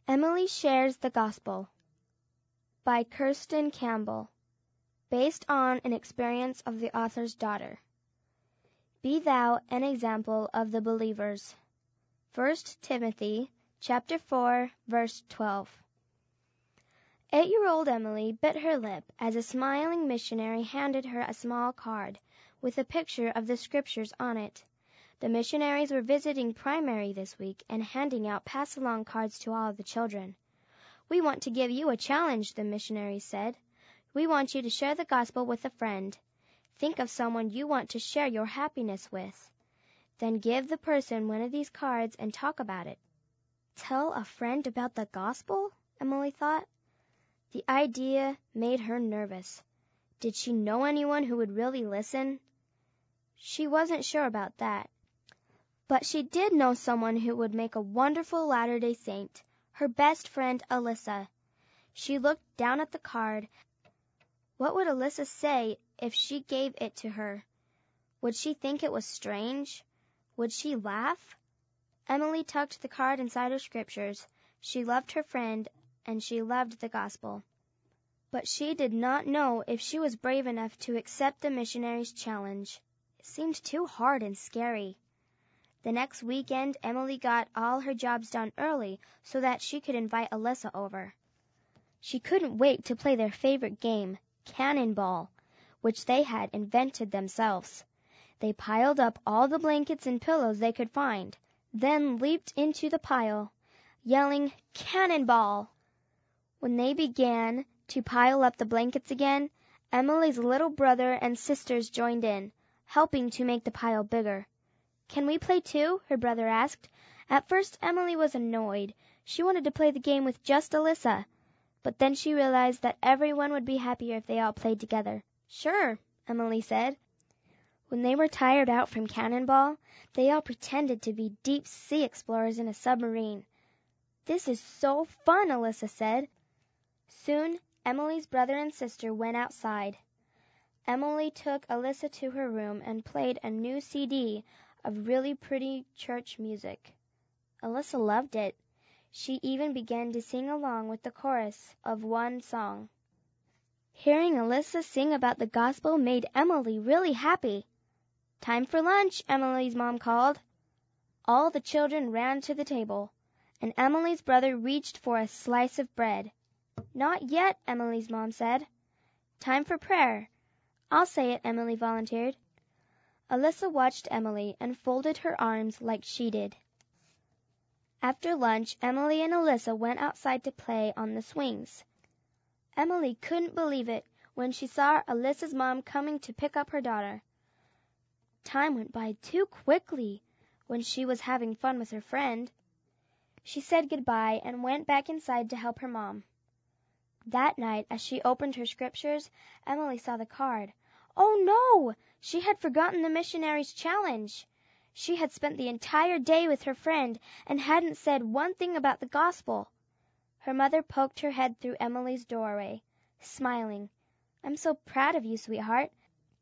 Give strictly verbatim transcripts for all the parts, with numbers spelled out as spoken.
Emily Shares the Gospel by Kirsten Campbell, based on an experience of the author's daughter. Be thou an example of the believers. First Timothy chapter four, verse twelve. Eight-year-old Emily bit her lip as a smiling missionary handed her a small card with a picture of the scriptures on it. The missionaries were visiting primary this week and handing out pass-along cards to all of the children. "We want to give you a challenge," the missionaries said. "We want you to share the gospel with a friend. Think of someone you want to share your happiness with. Then give the person one of these cards and talk about it." Tell a friend about the gospel? Emily thought. The idea made her nervous. Did she know anyone who would really listen? She wasn't sure about that. But she did know someone who would make a wonderful Latter-day Saint, her best friend Alyssa. She looked down at the card. What would Alyssa say if she gave it to her? Would she think it was strange? Would she laugh? Emily tucked the card inside her scriptures. She loved her friend, and she loved the gospel. But she did not know if she was brave enough to accept the missionary's challenge. It seemed too hard and scary. The next weekend, Emily got all her jobs done early so that she could invite Alyssa over. She couldn't wait to play their favorite game, Cannonball, which they had invented themselves. They piled up all the blankets and pillows they could find, then leaped into the pile, yelling, "Cannonball!" When they began to pile up the blankets again, Emily's little brother and sisters joined in, helping to make the pile bigger. "Can we play too?" her brother asked. At first Emily was annoyed. She wanted to play the game with just Alyssa. But then she realized that everyone would be happier if they all played together. "Sure," Emily said. When they were tired out from Cannonball, they all pretended to be deep-sea explorers in a submarine. "This is so fun," Alyssa said. Soon, Emily's brother and sister went outside. Emily took Alyssa to her room and played a new C D of really pretty church music. Alyssa loved it. She even began to sing along with the chorus of one song. Hearing Alyssa sing about the gospel made Emily really happy. "Time for lunch," Emily's mom called. All the children ran to the table, and Emily's brother reached for a slice of bread. "Not yet," Emily's mom said. "Time for prayer." "I'll say it," Emily volunteered. Alyssa watched Emily and folded her arms like she did. After lunch, Emily and Alyssa went outside to play on the swings. Emily couldn't believe it when she saw Alyssa's mom coming to pick up her daughter. Time went by too quickly when she was having fun with her friend. She said goodbye and went back inside to help her mom. That night, as she opened her scriptures, Emily saw the card. Oh no! She had forgotten the missionary's challenge. She had spent the entire day with her friend and hadn't said one thing about the gospel. Her mother poked her head through Emily's doorway, smiling. "I'm so proud of you, sweetheart."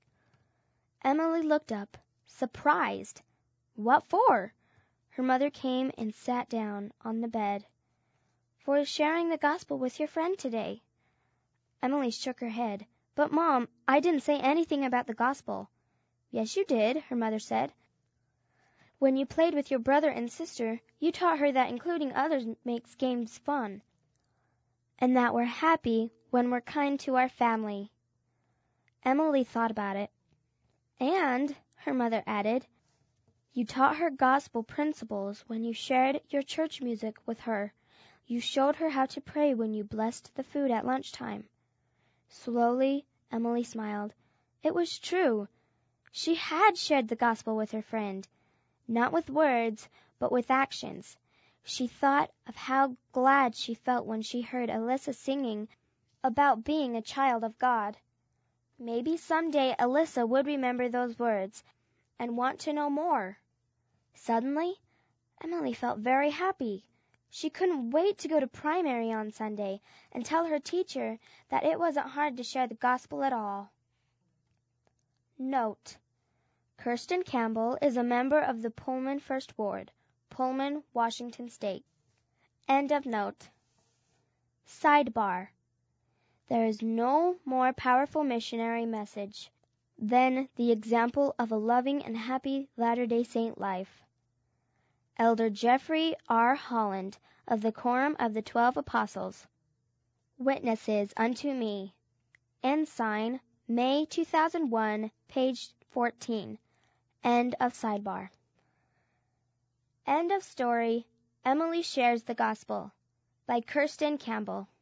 Emily looked up, surprised. "What for?" Her mother came and sat down on the bed. "For sharing the gospel with your friend today." Emily shook her head. "But, Mom, I didn't say anything about the gospel." "Yes, you did," her mother said. "When you played with your brother and sister, you taught her that including others makes games fun, and that we're happy when we're kind to our family." Emily thought about it. "And," her mother added, "you taught her gospel principles when you shared your church music with her. You showed her how to pray when you blessed the food at lunchtime." Slowly, Emily smiled. It was true. She had shared the gospel with her friend, not with words, but with actions. She thought of how glad she felt when she heard Alyssa singing about being a child of God. Maybe someday Alyssa would remember those words and want to know more. Suddenly, Emily felt very happy. She couldn't wait to go to primary on Sunday and tell her teacher that it wasn't hard to share the gospel at all. Note: Kirsten Campbell is a member of the Pullman First Ward, Pullman, Washington State. End of note. Sidebar. There is no more powerful missionary message than the example of a loving and happy Latter-day Saint life. Elder Jeffrey R. Holland of the Quorum of the Twelve Apostles. Witnesses unto me. Ensign, May two thousand one, page fourteen. End of sidebar. End of story. Emily Shares the Gospel by Kirsten Campbell.